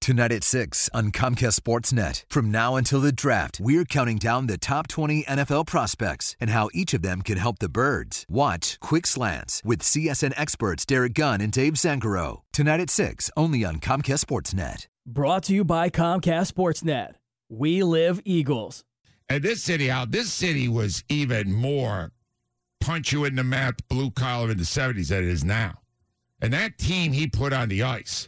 Tonight at 6 on Comcast Sportsnet. From now until the draft, we're counting down the top 20 NFL prospects and how each of them can help the Birds. Watch Quick Slants with CSN experts Derek Gunn and Dave Zangaro. Tonight at 6, only on Comcast Sportsnet. Brought to you by Comcast Sportsnet. We live Eagles. And this city was even more punch you in the mouth, blue collar in the 70s than it is now. And that team he put on the ice,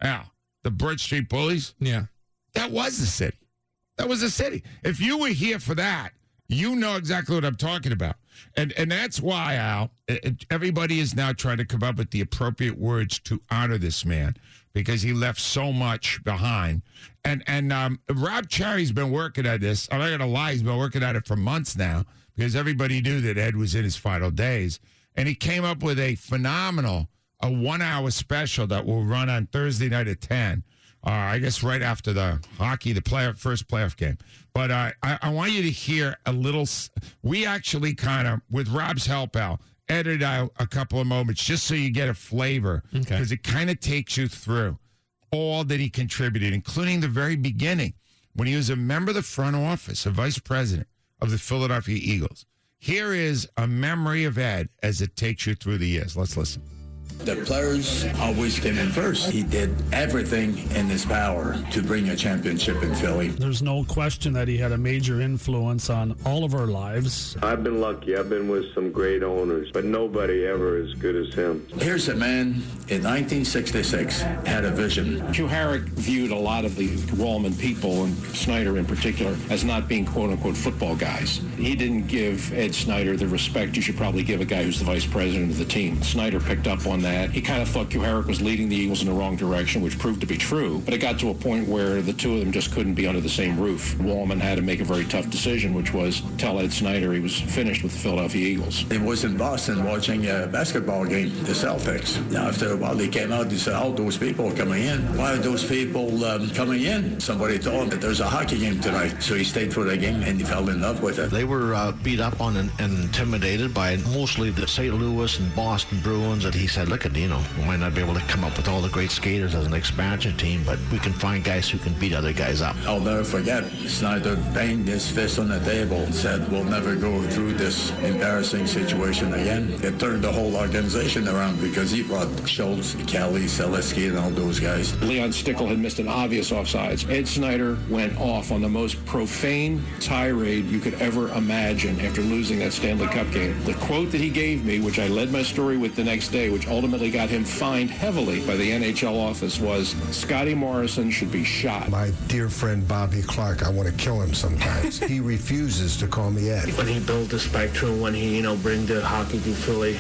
the Bridge Street Bullies, that was the city. That was the city. If you were here for that, you know exactly what I'm talking about. And that's why, Al, everybody is now trying to come up with the appropriate words to honor this man because he left so much behind. And Rob Cherry's been working at this. I'm not going to lie, he's been working at it for months now because everybody knew that Ed was in his final days. And he came up with a phenomenal, a 1-hour special that will run on Thursday night at 10. I guess right after the hockey, first playoff game. But I want you to hear a little. We actually kind of, with Rob's help, Al, edited out a couple of moments just so you get a flavor. Because it kind of takes you through all that he contributed, including the very beginning when he was a member of the front office, a vice president of the Philadelphia Eagles. Here is a memory of Ed as it takes you through the years. Let's listen. The players always came in first. He did everything in his power to bring a championship in Philly. There's no question that he had a major influence on all of our lives. I've been lucky. I've been with some great owners, but nobody ever as good as him. Here's a man in 1966 had a vision. Hugh Herrick viewed a lot of the Wallman people, and Snyder in particular, as not being quote-unquote football guys. He didn't give Ed Snyder the respect you should probably give a guy who's the vice president of the team. Snyder picked up on that. He kind of thought Hugh Herrick was leading the Eagles in the wrong direction, which proved to be true. But it got to a point where the two of them just couldn't be under the same roof. Wallman had to make a very tough decision, which was tell Ed Snyder he was finished with the Philadelphia Eagles. He was in Boston watching a basketball game, the Celtics. Now, after a while, he came out and said, all those people are coming in. Why are those people coming in? Somebody told him that there's a hockey game tonight. So he stayed for the game, and he fell in love with it. They were beat up on and intimidated by mostly the St. Louis and Boston Bruins, and he said, look, we might not be able to come up with all the great skaters as an expansion team, but we can find guys who can beat other guys up. I'll never forget, Snyder banged his fist on the table and said, we'll never go through this embarrassing situation again. It turned the whole organization around because he brought Schultz, Kelly, Selesky, and all those guys. Leon Stickle had missed an obvious offsides. Ed Snyder went off on the most profane tirade you could ever imagine after losing that Stanley Cup game. The quote that he gave me, which I led my story with the next day, which ultimately got him fined heavily by the NHL office, was Scotty Morrison should be shot. My dear friend Bobby Clark, I want to kill him sometimes. He refuses to call me Ed. When he built the Spectrum, when he, bring the hockey to Philly,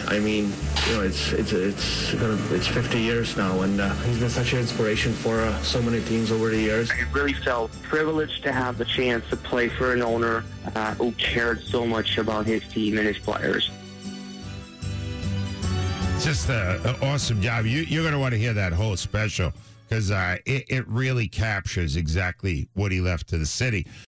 it's 50 years now, and he's been such an inspiration for so many teams over the years. I really felt privileged to have the chance to play for an owner who cared so much about his team and his players. Just an awesome job. You're going to want to hear that whole special because it really captures exactly what he left to the city.